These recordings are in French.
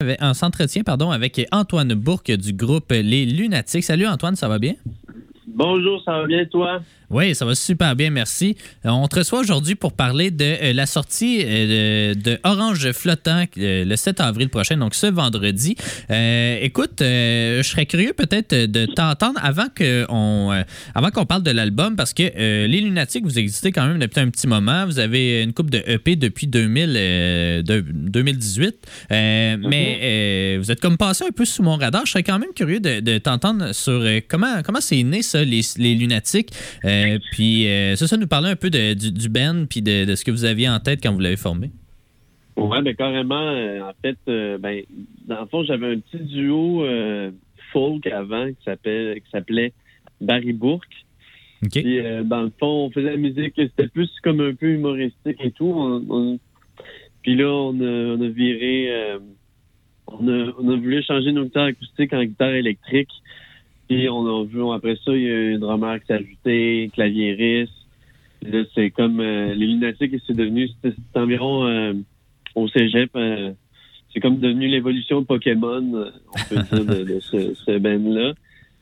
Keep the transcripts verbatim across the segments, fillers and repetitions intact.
avec, on s'entretient pardon, avec Antoine Bourque du groupe Les Lunatiques. Salut Antoine, ça va bien? Bonjour, ça va bien toi? Oui, ça va super bien, merci. On te reçoit aujourd'hui pour parler de euh, la sortie euh, de Orange Flottant euh, le sept avril prochain, donc ce vendredi. Euh, écoute, euh, je serais curieux peut-être de t'entendre avant qu'on euh, avant qu'on parle de l'album, parce que euh, Les Lunatiques, vous existez quand même depuis un petit moment. Vous avez une couple de E P depuis deux mille, euh, de, deux mille dix-huit, euh, mm-hmm. mais euh, vous êtes comme passé un peu sous mon radar. Je serais quand même curieux de, de t'entendre sur euh, comment, comment c'est né ça, les, les Lunatiques. Euh, Euh, puis, euh, c'est ça, nous parler un peu de, du, du band puis de, de ce que vous aviez en tête quand vous l'avez formé. Ouais, ben carrément. Euh, en fait, euh, ben, dans le fond, j'avais un petit duo euh, folk avant qui s'appelait, qui s'appelait Barry Bourque. Okay. Puis, euh, dans le fond, on faisait la musique, c'était plus comme un peu humoristique et tout. On, on, puis là, on a, on a viré, euh, on, a, on a voulu changer nos guitares acoustiques en guitare électrique. Puis on a vu, après ça, il y a un drummer qui s'est ajouté, claviériste. Là, c'est comme euh, les Lunatiques, c'est devenu, c'est, c'est environ euh, au cégep, euh, c'est comme devenu l'évolution de Pokémon, euh, on peut dire, de, de ce, ce band-là.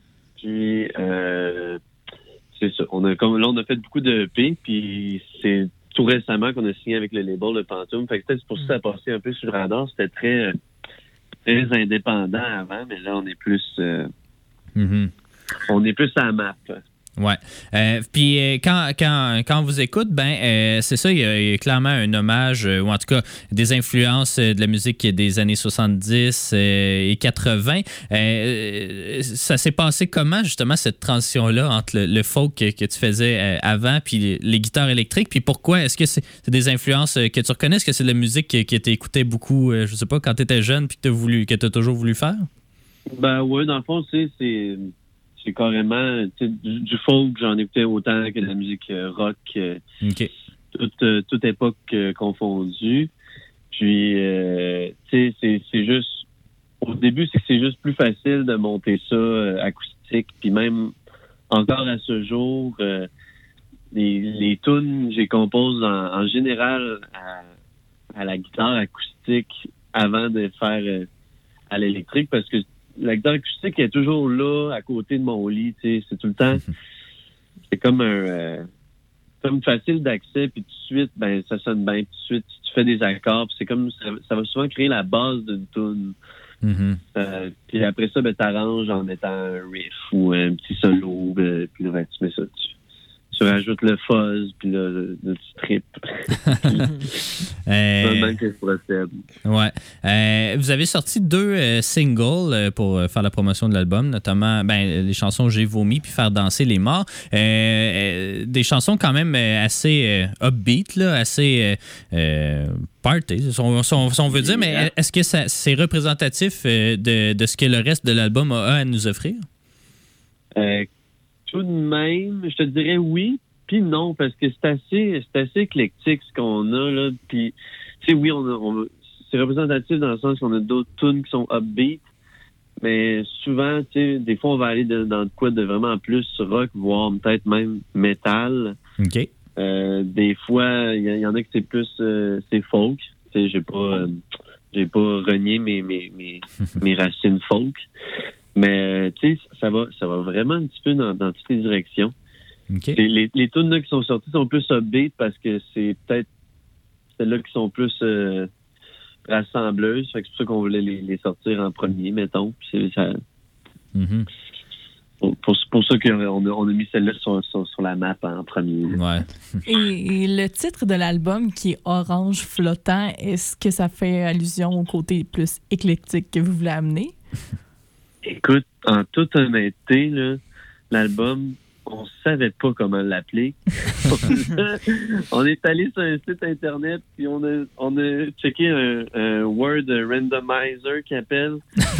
Puis euh, c'est ça. On a comme là, on a fait beaucoup de E P, puis c'est tout récemment qu'on a signé avec le label de Pantoum. Fait que peut-être c'est pour ça que ça a passé un peu sur le radar. C'était très, très indépendant avant, mais là, on est plus. Euh, Mm-hmm. On est plus à la map. Ouais. Euh, puis euh, quand, quand, quand on vous écoute, ben euh, c'est ça, il y, a, il y a clairement un hommage, euh, ou en tout cas des influences euh, de la musique des années soixante-dix euh, et quatre-vingts. Euh, ça s'est passé comment, justement, cette transition-là entre le, le folk que, que tu faisais euh, avant puis les, les guitares électriques? Puis pourquoi? Est-ce que c'est, c'est des influences que tu reconnais? Est-ce que c'est de la musique que, que tu écoutais beaucoup, euh, je sais pas, quand tu étais jeune puis que tu as toujours voulu faire? Ben oui, dans le fond, c'est, c'est, c'est carrément du, du folk, j'en écoutais autant que de la musique euh, rock, euh, OK. toute, euh, toute époque euh, confondue. Puis, euh, tu sais, c'est, c'est juste, au début, c'est que c'est juste plus facile de monter ça euh, acoustique, puis même encore à ce jour, euh, les, les tunes, j'ai compose en, en général à, à la guitare acoustique avant de faire euh, à l'électrique, parce que la guitare acoustique est toujours là, à côté de mon lit, tu sais, c'est tout le temps, c'est comme un, euh, comme facile d'accès, puis tout de suite, ben, ça sonne bien, tout de suite, tu fais des accords, puis c'est comme, ça, ça va souvent créer la base d'une tune. Mm-hmm. Euh, puis après ça, ben, t'arranges en mettant un riff ou un petit solo, ben, puis là, ben, tu mets ça dessus. Tu rajoutes le fuzz, puis là, le, le strip. euh, que je procède. Ouais. Euh, vous avez sorti deux euh, singles euh, pour faire la promotion de l'album, notamment ben, les chansons J'ai vomi puis Faire danser les morts. Euh, euh, des chansons quand même euh, assez euh, upbeat, là, assez euh, euh, party, si on, si on, si on veut dire, mais est-ce que ça, c'est représentatif euh, de, de ce que le reste de l'album a à nous offrir? Euh, Tout de même, je te dirais oui, puis non, parce que c'est assez, c'est assez éclectique ce qu'on a, là. Puis, tu sais, oui, on a, on a, c'est représentatif dans le sens qu'on a d'autres tunes qui sont upbeat, mais souvent, tu sais, des fois, on va aller de, dans de quoi de vraiment plus rock, voire peut-être même métal. OK. Euh, des fois, il y, y en a que c'est plus, euh, c'est folk. Tu sais, j'ai pas, euh, j'ai pas renié mes, mes, mes, mes racines folk. Mais, tu sais, ça va, ça va vraiment un petit peu dans, dans toutes les directions. Okay. Les, les, les tunes là qui sont sorties sont plus upbeat parce que c'est peut-être celles-là qui sont plus euh, rassembleuses. Fait que c'est pour ça qu'on voulait les, les sortir en premier, mettons. Puis c'est ça. Mm-hmm. Pour, pour, pour ça qu'on a, on a mis celle-là sur, sur, sur la map en premier. Ouais. et, et le titre de l'album qui est Orange Flottant, est-ce que ça fait allusion au côté plus éclectique que vous voulez amener? Écoute, en toute honnêteté, là, l'album, on savait pas comment l'appeler. On est allé sur un site internet puis on a on a checké un, un word randomizer qui appelle.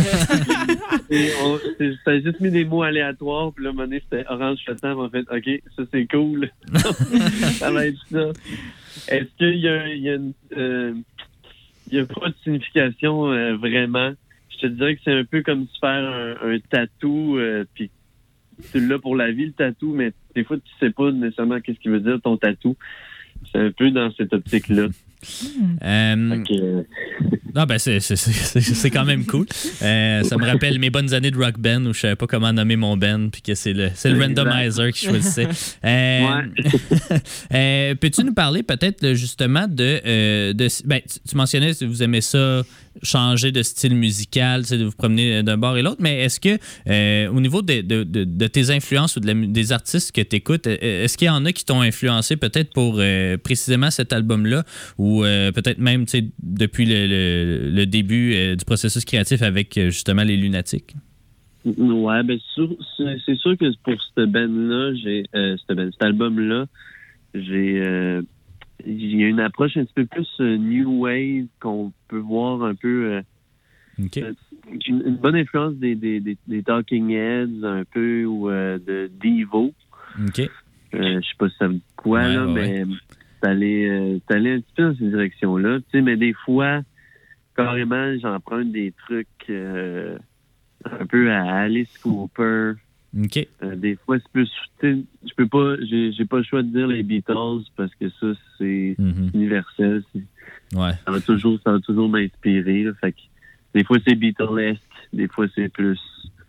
Et on, ça a juste mis des mots aléatoires puis là, à un moment donné, c'était Orange Flottant. En fait, ok, ça c'est cool. Ça va être ça. Est-ce qu'il y a, il y a, une, euh, il y a pas de signification euh, vraiment? Je te dirais que c'est un peu comme se faire un, un tatou, euh, puis tu l'as pour la vie, le tatou, mais des fois, tu sais pas nécessairement qu'est-ce qu'il veut dire, ton tatou. C'est un peu dans cette optique-là. Euh, Okay. non, ben c'est, c'est, c'est, c'est quand même cool. Euh, ça me rappelle mes bonnes années de Rock Band où je savais pas comment nommer mon band puis que c'est le, c'est le randomizer qui choisissait. Euh, Ouais. euh, peux-tu nous parler peut-être justement de... Euh, de ben, tu, tu mentionnais que vous aimez ça, changer de style musical, de vous promener d'un bord et l'autre, mais est-ce que euh, au niveau de, de, de, de tes influences ou de la, des artistes que tu écoutes, est-ce qu'il y en a qui t'ont influencé peut-être pour euh, précisément cet album-là ou euh, peut-être même depuis le, le, le début euh, du processus créatif avec euh, justement les Lunatiques? Ouais, ben sûr, c'est, c'est sûr que pour cette band-là, j'ai euh, cette band, cet album-là, j'ai euh, il y a une approche un petit peu plus euh, new wave qu'on peut voir un peu euh, okay. euh, une, une bonne influence des, des, des, des Talking Heads un peu ou euh, de Devo. OK. Euh, je sais pas si ça veut dire quoi, ouais, là, ouais, mais ouais. c'est allé, euh, c'est allé un petit peu dans cette direction-là. Tu sais, mais des fois, carrément, j'emprunte des trucs euh, un peu à Alice Cooper. OK. Euh, des fois, c'est plus. Je peux pas. J'ai, j'ai pas le choix de dire les Beatles parce que ça, c'est mm-hmm. universel. C'est, ouais. Ça va toujours, ça va toujours m'inspirer. Là, fait que des fois, c'est Beatlesque. Des fois, c'est plus.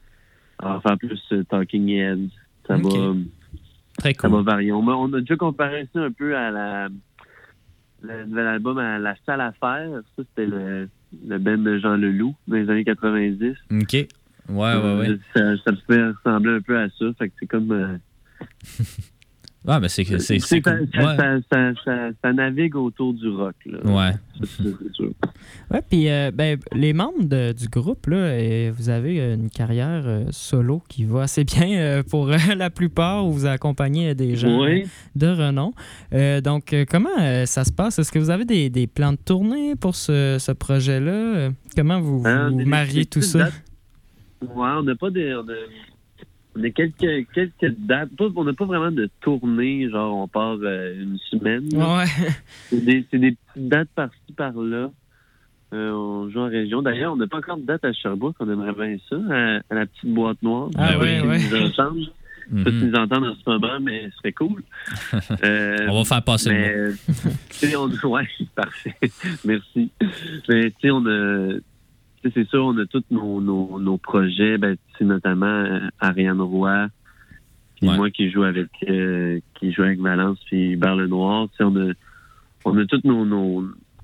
On va faire plus uh, Talking Heads. Ça okay. va. Très cool. Ça va varier. On a, on a déjà comparé ça un peu à la. Le nouvel album à La Salle à faire. Ça, c'était le, le band de Jean Leloup dans les années quatre-vingt-dix. OK. Ouais, ouais, ouais. Ça, ça me fait ressembler un peu à ça. Fait que c'est comme... Euh, ah, ben c'est, c'est, c'est, c'est ça, cool. ça, ouais. ça, ça, ça, ça navigue autour du rock. Là. Ouais. Ça, c'est, c'est sûr. Ouais, puis euh, ben, les membres de, du groupe, là, et vous avez une carrière euh, solo qui va assez bien euh, pour euh, la plupart où vous accompagnez des gens oui. euh, de renom. Euh, donc, euh, comment euh, ça se passe? Est-ce que vous avez des, des plans de tournée pour ce, ce projet-là? Comment vous, Alors, vous mariez tout ça? Dates. Ouais, on n'a pas des... On a, on a quelques, quelques dates. Pas, on n'a pas vraiment de tournée, genre on part euh, une semaine. Ouais. C'est des, c'est des petites dates par-ci, par-là. Euh, on joue en région. D'ailleurs, on n'a pas encore de date à Sherbrooke. On aimerait bien ça, à, à la petite boîte noire. Ah ben ouais, oui. ouais. Nous entendent. Mm-hmm. Pas qu'ils nous entendent en ce moment, mais ce serait cool. Euh, on va faire passer mais, le mot. on, ouais, parfait. Merci. Mais tu sais, on a... C'est sûr, on a tous nos, nos, nos projets, ben, notamment euh, Ariane Roy, puis ouais. moi qui joue avec euh, qui joue avec Valence puis Hubert Lenoir. On a, on a tous nos, nos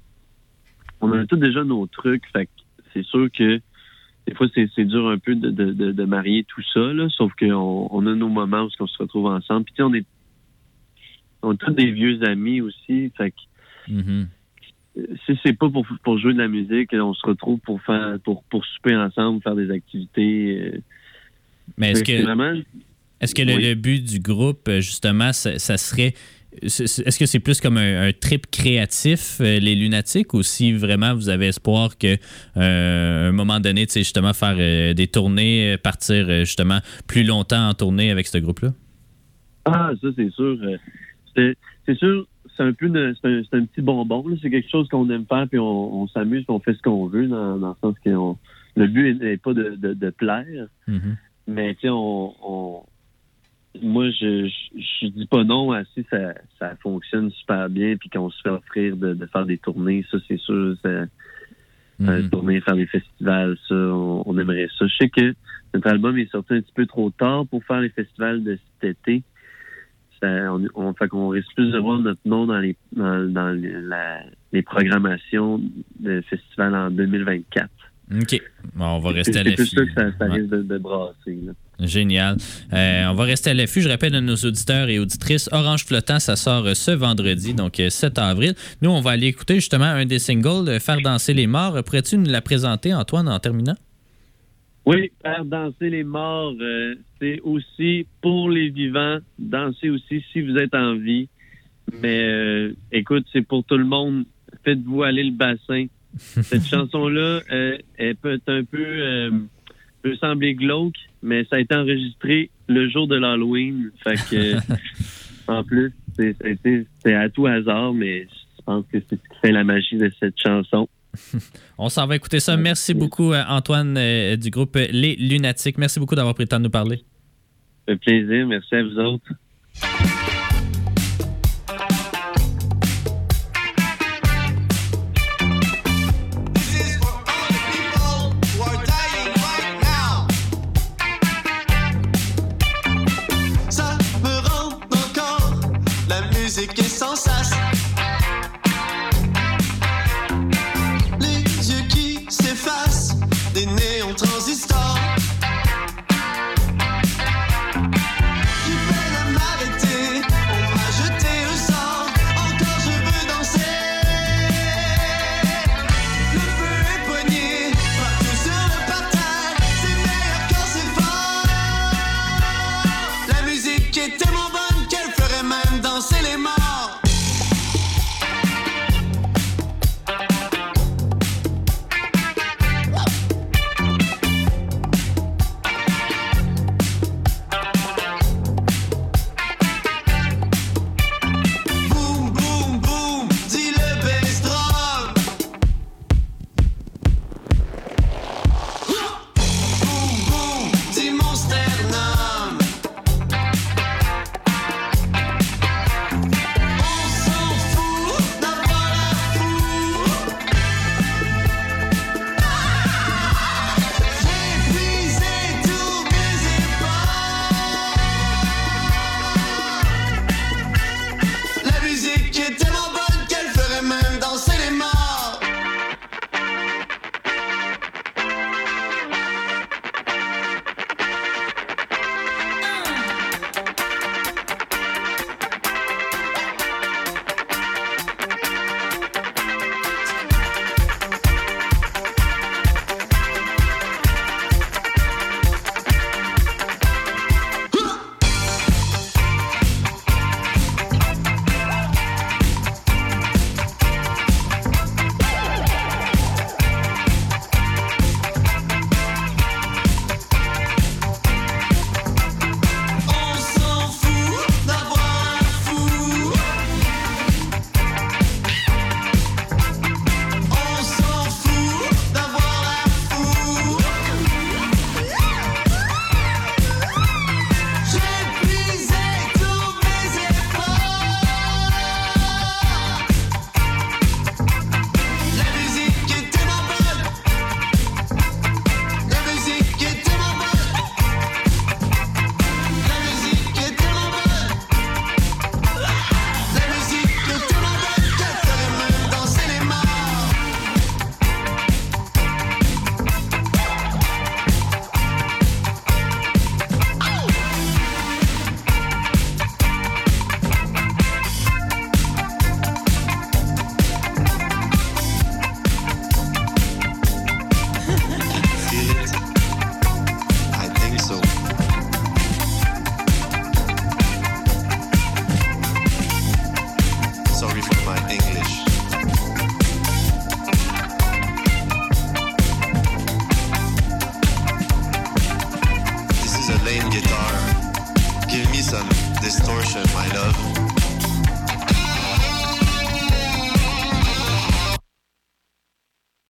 on a tous déjà nos trucs. Fait que c'est sûr que des fois c'est, c'est dur un peu de, de, de, de marier tout ça, là, sauf qu'on on a nos moments où on se retrouve ensemble. Puis on est on a tous des vieux amis aussi. Fait que mm-hmm. si c'est pas pour, pour jouer de la musique, on se retrouve pour faire pour, pour souper ensemble, faire des activités. Mais est-ce que, vraiment... est-ce que le, oui. le but du groupe, justement, ça, ça serait... Est-ce que c'est plus comme un, un trip créatif, les Lunatiques, ou si vraiment vous avez espoir qu'à euh, un moment donné, tu sais, justement, faire euh, des tournées, partir euh, justement plus longtemps en tournée avec ce groupe-là? Ah, ça, c'est sûr. C'est, c'est sûr... C'est un peu de, c'est un, c'est un petit bonbon. Là. C'est quelque chose qu'on aime faire, puis on, on s'amuse, puis on fait ce qu'on veut, dans, dans le sens que on, le but n'est pas de, de, de plaire. Mm-hmm. Mais tu sais, on, on, moi, je, je, je dis pas non à si ça, ça fonctionne super bien, puis qu'on se fait offrir de, de faire des tournées. Ça, c'est sûr. Ça, mm-hmm. euh, tourner, faire des festivals, ça, on, on aimerait ça. Je sais que notre album est sorti un petit peu trop tard pour faire les festivals de cet été. Ça, on, on fait qu'on risque plus de voir notre nom dans les dans, dans les, la, les programmations de festival en deux mille vingt-quatre. OK. Bon, on va rester c'est, à l'affût. C'est plus ça que ça, ça ouais. risque de, de brasser. Là. Génial. Euh, on va rester à l'affût. Je rappelle à nos auditeurs et auditrices, Orange Flottant, ça sort ce vendredi, donc sept avril. Nous, on va aller écouter justement un des singles, Faire danser les morts. Pourrais-tu nous la présenter, Antoine, en terminant? Oui, faire danser les morts, euh, c'est aussi pour les vivants. Danser aussi si vous êtes en vie. Mais euh, écoute, c'est pour tout le monde. Faites-vous aller le bassin. Cette chanson-là, euh, elle peut être un peu... Euh, peut sembler glauque, mais ça a été enregistré le jour de l'Halloween. Fait que, en plus, c'est, c'est, c'est à tout hasard, mais je pense que c'est ce qui fait la magie de cette chanson. On s'en va écouter ça. Merci beaucoup, Antoine, euh, du groupe Les Lunatiques. Merci beaucoup d'avoir pris le temps de nous parler. Ça fait plaisir. Merci à vous autres. des néons transistors. J'ai peine à m'arrêter, on m'a jeté au sort. Encore je veux danser. Le feu est poigné, partout sur le parterre. C'est meilleur quand c'est fort. La musique est tellement bonne qu'elle ferait même danser les morts. Lane guitar. Give me some distortion, my love.